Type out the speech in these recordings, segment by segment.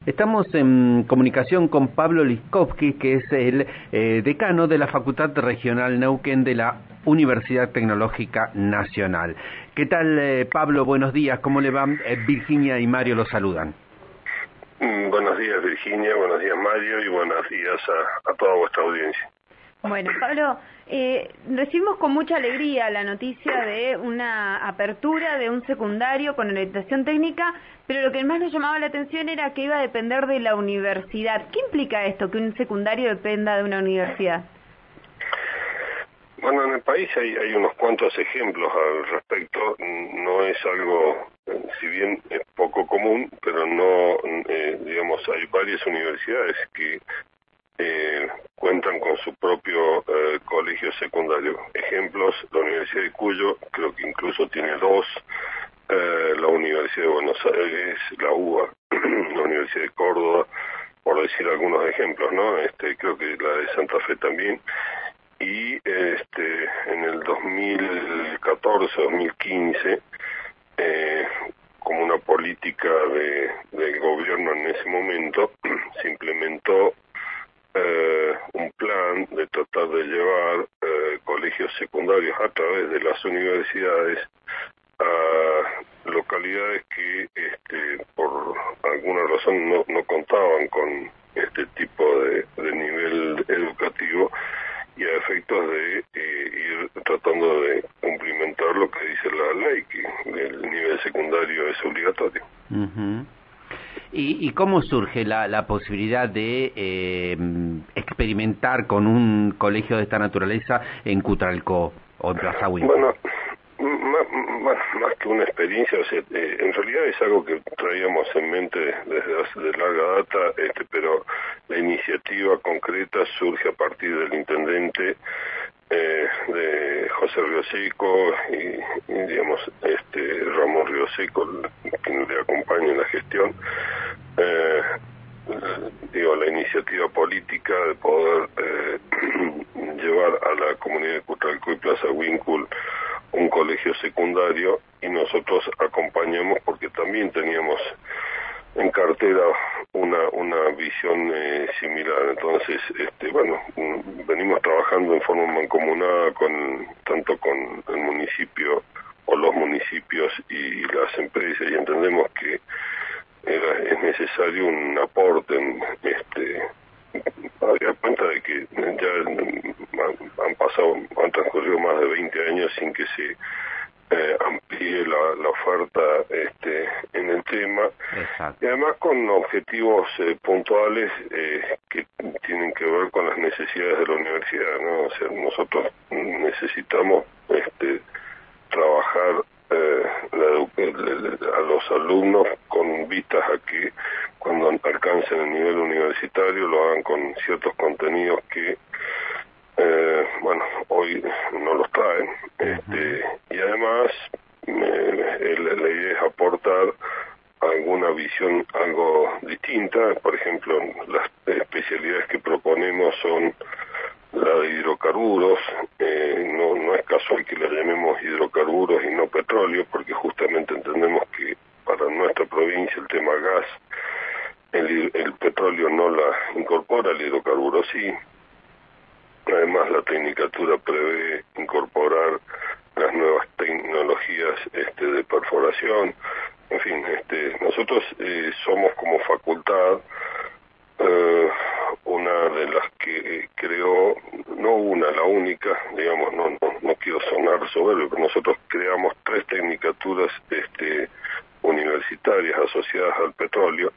Estamos en comunicación con Pablo Liskovsky, que es el decano de la Facultad Regional Neuquén de la Universidad Tecnológica Nacional. ¿Qué tal, Pablo? Buenos días, ¿cómo le va? Virginia y Mario los saludan. Buenos días, Virginia, buenos días, Mario, y buenos días a toda vuestra audiencia. Bueno, Pablo, recibimos con mucha alegría la noticia de una apertura de un secundario con orientación técnica, pero lo que más nos llamaba la atención era que iba a depender de la universidad. ¿Qué implica esto, que un secundario dependa de una universidad? Bueno, en el país hay unos cuantos ejemplos al respecto. No es algo, si bien es poco común, pero no, digamos, hay varias universidades que cuentan con su propio colegio secundario. Ejemplos: la Universidad de Cuyo, creo que incluso tiene dos, la Universidad de Buenos Aires, la UBA, la Universidad de Córdoba, por decir algunos ejemplos, ¿no? Creo que la de Santa Fe también. Y en el 2014-2015, como una política del gobierno en ese momento, se implementó un plan de tratar de llevar colegios secundarios a través de las universidades a localidades que por alguna razón no contaban con este tipo de nivel educativo, y a efectos de ir tratando de cumplimentar lo que dice la ley, que el nivel secundario es obligatorio. Uh-huh. ¿Y cómo surge la posibilidad de experimentar con un colegio de esta naturaleza en Cutralcó o en Plaza Huín? Bueno, más que una experiencia, o sea, en realidad es algo que traíamos en mente desde hace de larga data, pero la iniciativa concreta surge a partir del intendente de José Rioseco y digamos, Ramón Rioseco, quien le acompaña en la gestión. La iniciativa política de poder llevar a la comunidad de Cutralcó y Plaza Huíncul un colegio secundario, y nosotros acompañamos porque también teníamos en cartera una visión similar. Entonces, venimos trabajando en forma mancomunada tanto con el municipio o los municipios y las empresas, y entendemos que es necesario un aporte había cuenta de que ya han transcurrido más de 20 años sin que se amplíe la oferta en el tema. Exacto. Y además con objetivos puntuales que tienen que ver con las necesidades de la universidad, ¿no? O sea, nosotros necesitamos trabajar a los alumnos con vistas a que cuando alcancen el nivel universitario lo hagan con ciertos contenidos que hoy no los traen. Y además la idea es aportar alguna visión algo distinta. Por ejemplo, las especialidades que proponemos son la de hidrocarburos. No es casual que la llamemos hidrocarburos y no petróleo, porque justamente entendemos que para nuestra provincia el tema gas, el petróleo no la incorpora, el hidrocarburo sí. Además, la tecnicatura prevé incorporar las nuevas tecnologías de perforación. En fin, nosotros somos como facultad una de las que creó, no una, la única, digamos, no quiero sonar soberbio, pero nosotros creamos 3 tecnicaturas universitarias asociadas al petróleo,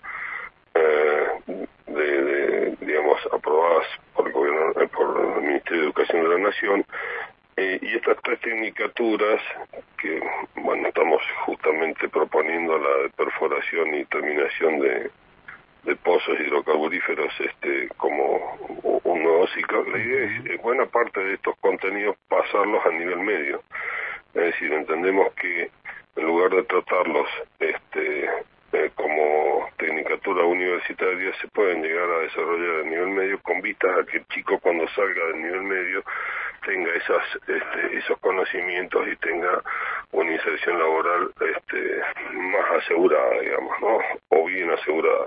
digamos, aprobadas por el gobierno, por el Ministerio de Educación de la Nación, y estas 3 tecnicaturas que, estamos justamente proponiendo la de perforación y terminación de pozos hidrocarburíferos como un nuevo ciclo. La idea es buena parte de estos contenidos pasarlos a nivel medio, es decir, entendemos que en lugar de tratarlos como tecnicatura universitaria, se pueden llegar a desarrollar a nivel medio con vistas a que el chico, cuando salga del nivel medio, tenga esos conocimientos y tenga una inserción laboral más asegurada, digamos, ¿no? O bien asegurada.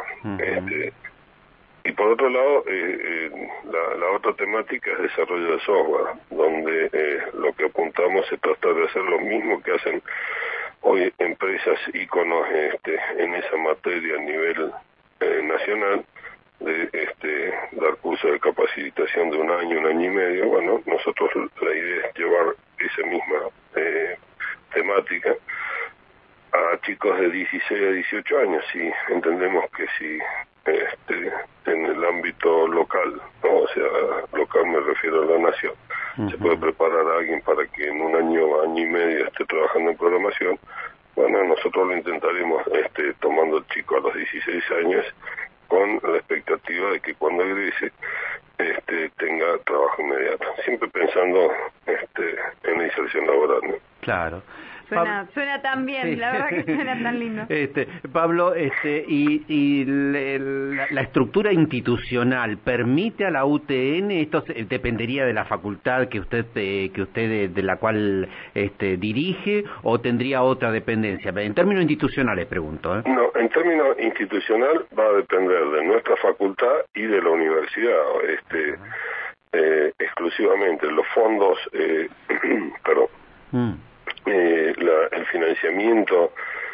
Y por otro lado, la otra temática es desarrollo de software, donde lo que apuntamos es tratar de hacer lo mismo que hacen hoy empresas íconos en esa materia a nivel nacional, de dar cursos de capacitación de un año y medio. Bueno, nosotros la idea es llevar esa misma temática a chicos de 16 a 18 años, y entendemos que si en el ámbito local, ¿no? O sea, local me refiero a la nación, se puede preparar a alguien para que en un año y medio esté trabajando en programación. Bueno, nosotros lo intentaremos tomando el chico a los 16 años, con la expectativa de que cuando egrese tenga trabajo inmediato, siempre pensando en la inserción laboral, ¿no? Claro. Suena tan bien, sí. La verdad que suena tan lindo. Pablo, y la estructura institucional permite a la UTN, esto dependería de la facultad que usted de la cual dirige, o tendría otra dependencia. En términos institucionales, pregunto. No, en términos institucional va a depender de nuestra facultad y de la universidad. Exclusivamente los fondos, perdón. El financiamiento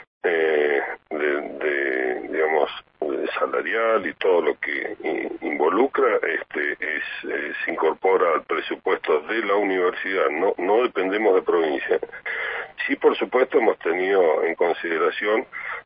digamos salarial y todo lo que involucra se incorpora al presupuesto de la universidad, no dependemos de provincia. Sí, por supuesto, hemos tenido en consideración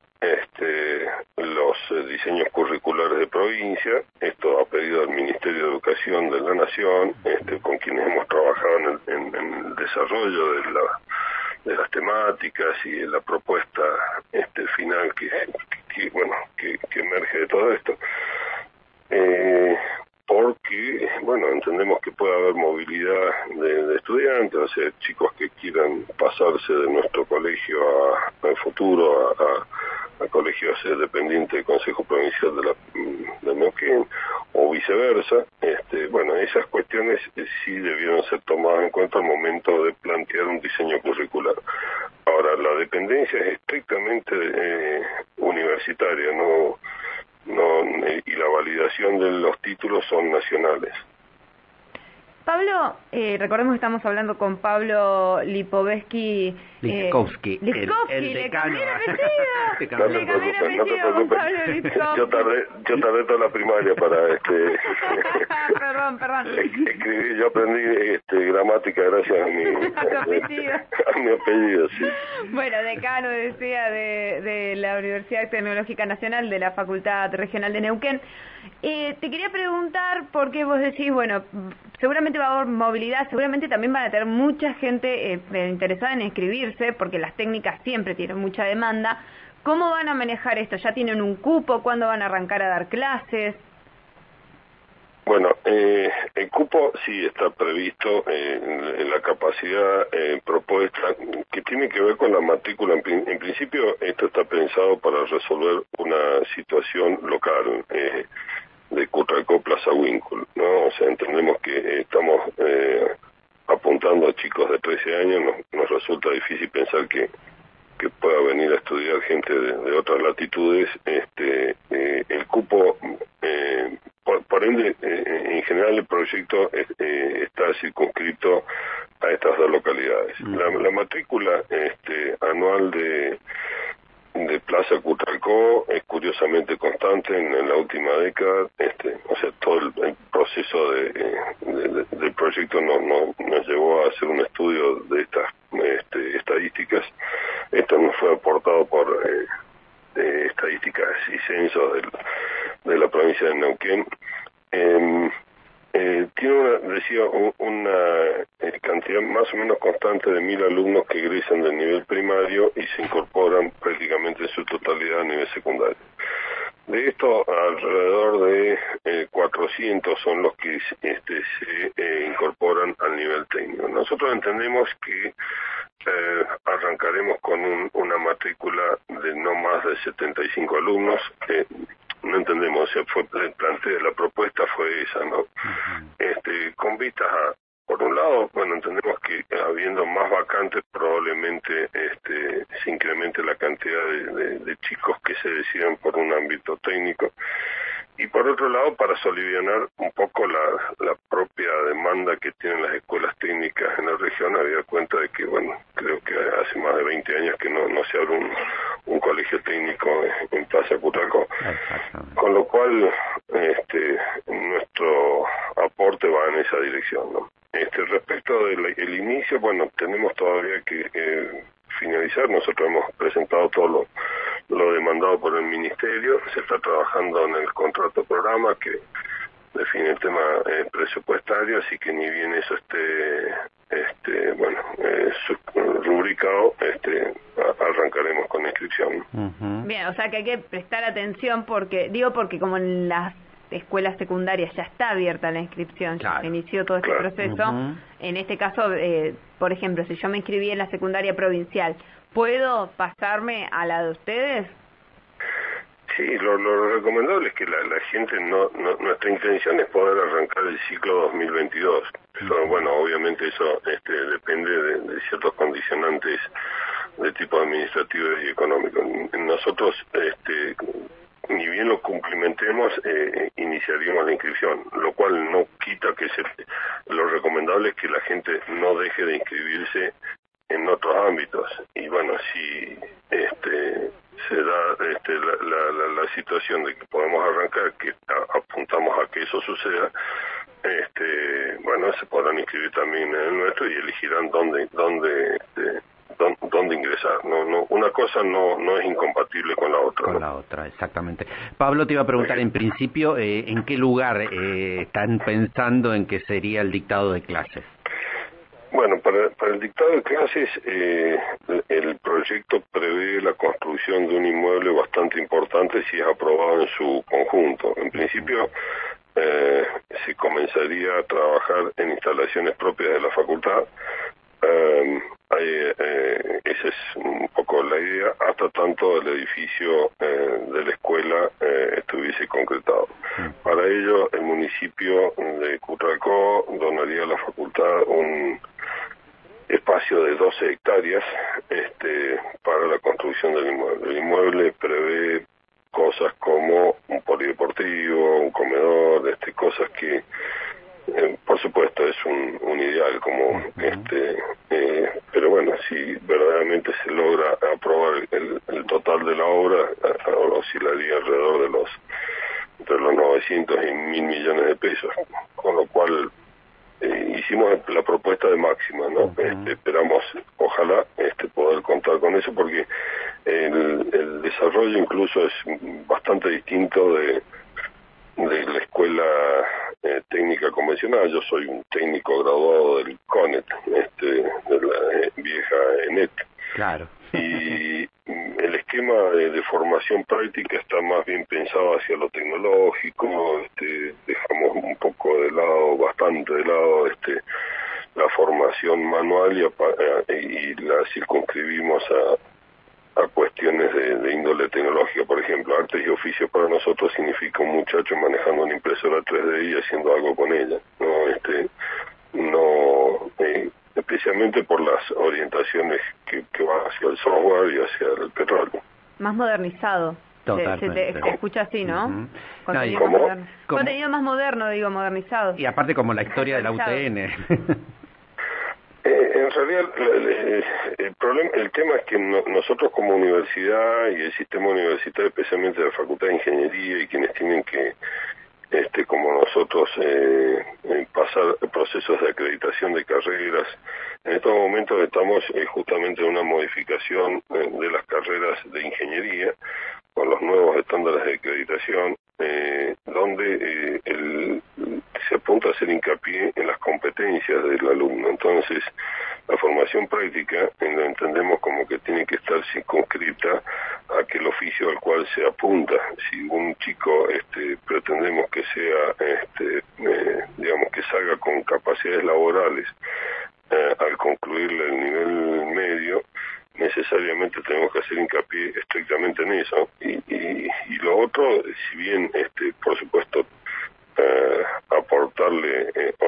los diseños curriculares de provincia. Esto a pedido del Ministerio de Educación de la Nación, con quienes hemos trabajado en el desarrollo de las temáticas y de la propuesta final que emerge de todo esto, porque entendemos que puede haber movilidad de estudiantes, o sea, chicos que quieran pasarse de nuestro colegio al futuro a colegios dependientes del Consejo Provincial de Neuquén, o viceversa. Esas cuestiones sí debieron ser tomadas en cuenta al momento de plantear un diseño curricular. Ahora, la dependencia es estrictamente universitaria, y la validación de los títulos son nacionales. Pablo, recordemos que estamos hablando con Pablo Lipovetsky. Lipovetsky, el decano. Le cambié el apellido con Pablo Lipovetsky. Yo tardé toda la primaria para Perdón. Escribí, yo aprendí gramática gracias a mi apellido, sí. Bueno, decano, decía, de la Universidad Tecnológica Nacional, de la Facultad Regional de Neuquén. Te quería preguntar, porque vos decís, seguramente va a haber movilidad, seguramente también van a tener mucha gente interesada en inscribirse, porque las técnicas siempre tienen mucha demanda. ¿Cómo van a manejar esto? ¿Ya tienen un cupo? ¿Cuándo van a arrancar a dar clases? Bueno, el cupo sí está previsto en la capacidad propuesta, que tiene que ver con la matrícula. En principio, esto está pensado para resolver una situación local de Cutralcó, Plaza Winkle, ¿no? O sea, entendemos que estamos apuntando a chicos de 13 años. Nos resulta difícil pensar que pueda venir a estudiar gente de otras latitudes. El cupo, por ende, en general el proyecto está circunscrito a estas dos localidades. La matrícula anual de Plaza Cutralcó es curiosamente constante en la última década. O sea, todo el proceso del proyecto nos llevó a hacer un estudio de estas estadísticas. Esto nos fue aportado por estadísticas y censos de la provincia de Neuquén. Tiene una cantidad más o menos constante de 1.000 alumnos que egresan del nivel primario y se incorporan prácticamente en su totalidad a nivel secundario. De esto, alrededor de 400 son los que se incorporan al nivel técnico. Nosotros entendemos que arrancaremos con una matrícula de no más de 75 alumnos. No entendemos, o sea, la propuesta fue esa, ¿no? Con vistas a por un lado, bueno, entendemos que habiendo más vacantes probablemente se incremente la cantidad de chicos que se decidan por un ámbito técnico. Y por otro lado, para solivianar un poco la propia demanda que tienen las escuelas técnicas en la región, había cuenta de que, bueno, creo que hace más de 20 años que no se abre un colegio técnico en Plaza Cutacó. Con lo cual, nuestro aporte va en esa dirección, ¿no? Respecto del inicio, bueno, tenemos todavía que finalizar. Nosotros hemos presentado todo lo demandado por el Ministerio. Se está trabajando en el contrato programa que define el tema presupuestario, así que ni bien eso esté rubricado, arrancaremos con la inscripción. Bien, o sea que hay que prestar atención porque como en las escuelas secundarias ya está abierta la inscripción, ya se inició todo este proceso. En este caso, por ejemplo, si yo me inscribí en la secundaria provincial, ¿puedo pasarme a la de ustedes? Sí, lo recomendable es que la gente nuestra intención es poder arrancar el ciclo 2022. Bueno, obviamente eso depende de ciertos condicionantes de tipo administrativo y económico. Nosotros, ni bien lo cumplimentemos, iniciaríamos la inscripción, lo cual no quita que lo recomendable es que la gente no deje de inscribirse en otros ámbitos. Y bueno, si se da la situación de que podemos arrancar, que apuntamos a que eso suceda, bueno, se podrán inscribir también en el nuestro y elegirán dónde ingresar. No, una cosa no es incompatible con la otra. Con la otra, exactamente. Pablo, te iba a preguntar en principio, ¿en qué lugar están pensando en que sería el dictado de clases? Bueno, para el dictado de clases, el proyecto prevé la construcción de un inmueble bastante importante si es aprobado en su conjunto. En principio, se comenzaría a trabajar en instalaciones propias de la facultad. Esa es un poco la idea, hasta tanto el edificio de la escuela estuviese concretado. Para ello, el municipio de Cutacó donaría a la facultad un espacio de 12 hectáreas para la construcción del inmueble. El inmueble prevé cosas como un polideportivo, un comedor, cosas que por supuesto es un ideal como pero bueno, si verdaderamente se logra aprobar el total de la obra, oscilaría alrededor de los 900 y 1.000 millones de pesos, con lo cual hicimos la propuesta de máxima, ¿no? Esperamos, ojalá, poder contar con eso, porque el desarrollo incluso es bastante distinto de la escuela técnica convencional. Yo soy un técnico graduado del CONET, de la vieja ENET. Claro. Y el esquema de formación práctica está más bien pensado hacia lo tecnológico. Dejamos un poco de lado, bastante de lado, la formación manual y la circunscribimos a cuestiones de índole tecnológica. Por ejemplo, artes y oficios para nosotros significa un muchacho manejando una impresora 3D y haciendo algo con ella, especialmente por las orientaciones que van hacia el software y hacia el petróleo. Más modernizado. Totalmente. Se escucha así, ¿no? Contenido más moderno, digo, modernizado. Y aparte como la historia de la UTN. En realidad, el tema es que nosotros como universidad y el sistema universitario, especialmente la Facultad de Ingeniería y quienes tienen que, como nosotros, pasar procesos de acreditación de carreras, en estos momentos estamos justamente en una modificación de las carreras de ingeniería con los nuevos estándares de acreditación, donde se apunta a hacer hincapié en las competencias del alumno. Entonces, la formación práctica entendemos como que tiene que estar circunscrita a aquel oficio al cual se apunta. Si un chico pretendemos que sea, digamos, que salga con capacidades laborales al concluir el nivel medio, necesariamente tenemos que hacer hincapié estrictamente en eso. Y lo otro, si bien por supuesto aportarle otros conocimientos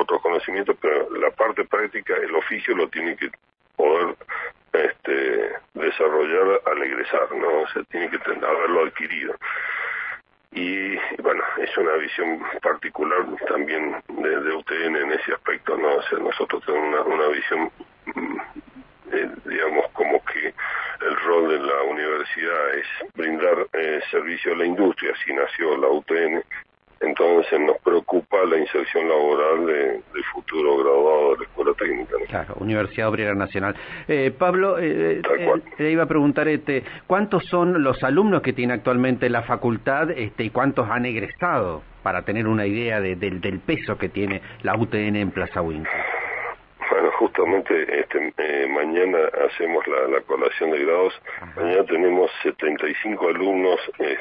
conocimiento, pero la parte práctica, el oficio lo tiene que poder desarrollar al egresar, ¿no? O sea, tiene que haberlo adquirido. Y bueno, es una visión particular también de UTN en ese aspecto, ¿no? O sea, nosotros tenemos una visión, digamos, como que el rol de la universidad es brindar servicio a la industria, así nació la UTN. Entonces nos preocupa la inserción laboral de futuro graduado de la Escuela Técnica, ¿no? Claro, Universidad Obrera Nacional. Pablo, le iba a preguntar, ¿cuántos son los alumnos que tiene actualmente la facultad y cuántos han egresado, para tener una idea del peso que tiene la UTN en Plaza Huíncar? Bueno, justamente mañana hacemos la colación de grados. Ajá. Mañana tenemos 75 alumnos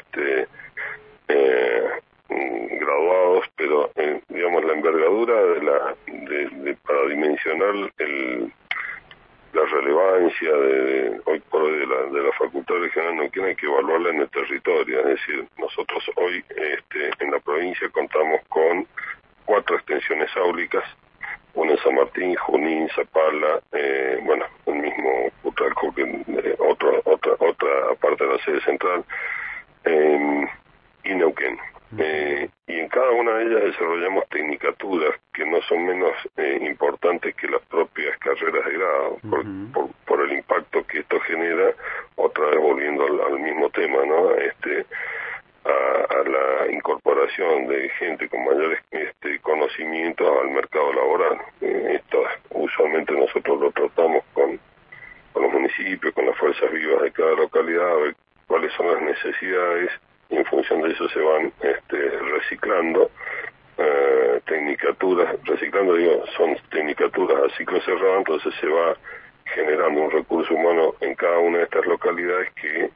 graduados, pero digamos la envergadura para dimensionar la relevancia hoy por hoy de la Facultad Regional Neuquén hay que evaluarla en el territorio. Es decir, nosotros hoy en la provincia contamos con 4 extensiones áulicas, una en San Martín, Junín, Zapala, bueno, el mismo Putalco, que otra parte de la sede central, y Neuquén. Y en cada una de ellas desarrollamos tecnicaturas que no son menos importantes que las propias carreras de grado, por el impacto que esto genera, otra vez volviendo al mismo tema, ¿no? A la incorporación de gente con mayores conocimientos al mercado laboral. Esto usualmente nosotros lo tratamos con los municipios, con las fuerzas vivas de cada localidad, a ver cuáles son las necesidades, y en función de eso se van reciclando tecnicaturas, son tecnicaturas a ciclo cerrado, entonces se va generando un recurso humano en cada una de estas localidades que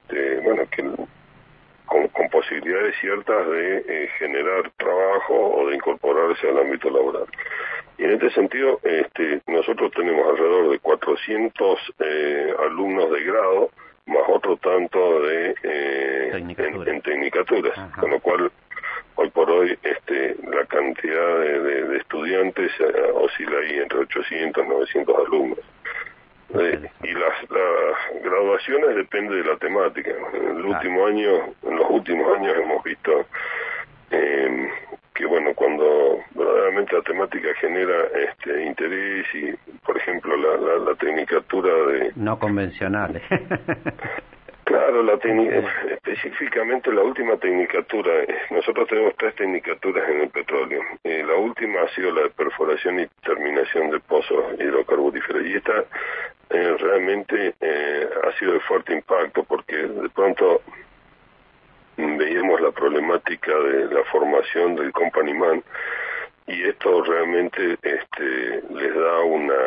con posibilidades ciertas de generar trabajo o de incorporarse al ámbito laboral. Y en este sentido, nosotros tenemos alrededor de 400 alumnos de grado, más otro tanto en tecnicaturas. Ajá. Con lo cual, hoy por hoy, la cantidad de estudiantes oscila ahí entre 800 y 900 alumnos. Y las graduaciones depende de la temática. En los últimos años hemos visto que bueno, cuando verdaderamente la temática genera interés y, por ejemplo, la tecnicatura de no convencionales. Claro, específicamente la última tecnicatura, nosotros tenemos 3 tecnicaturas en el petróleo. La última ha sido la de perforación y terminación de pozos hidrocarburíferos. Y esta realmente ha sido de fuerte impacto porque de pronto veíamos la problemática de la formación del companyman y esto realmente les da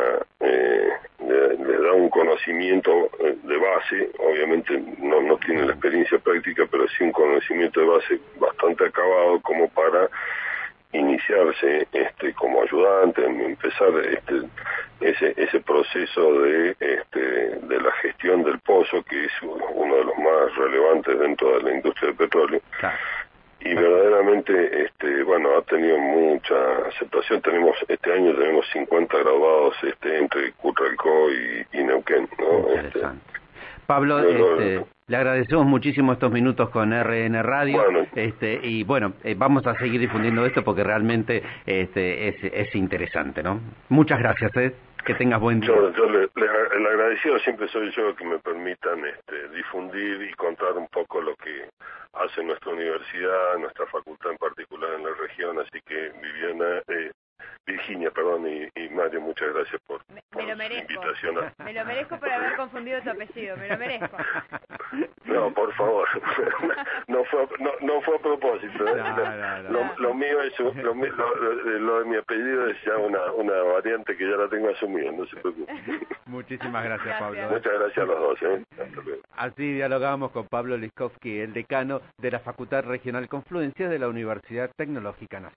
un conocimiento de base, obviamente no tiene la experiencia práctica, pero sí un conocimiento de base bastante acabado como para iniciarse como ayudante, empezar ese proceso de la gestión del pozo, que es uno de los más relevantes dentro de la industria del petróleo. Claro. Y verdaderamente ha tenido mucha aceptación. Este año tenemos 50 graduados entre Cutralcó y Neuquén, ¿no? Pablo, le agradecemos muchísimo estos minutos con RN Radio. Bueno. Y bueno, vamos a seguir difundiendo esto porque realmente es interesante, ¿no? Muchas gracias, que tengas buen día. El agradecido siempre soy yo, que me permitan difundir y contar un poco lo que hace nuestra universidad, nuestra facultad en particular en la región, así que Virginia, y Mario, muchas gracias por su invitación. Me lo merezco por haber confundido tu apellido, me lo merezco. No, por favor, no fue a propósito. No. Lo mío es lo de mi apellido es ya una variante que ya la tengo asumida, no se preocupe. Muchísimas gracias, Pablo. Muchas gracias a los dos. Hasta luego. Así dialogamos con Pablo Liskovsky, el decano de la Facultad Regional Confluencia de la Universidad Tecnológica Nacional.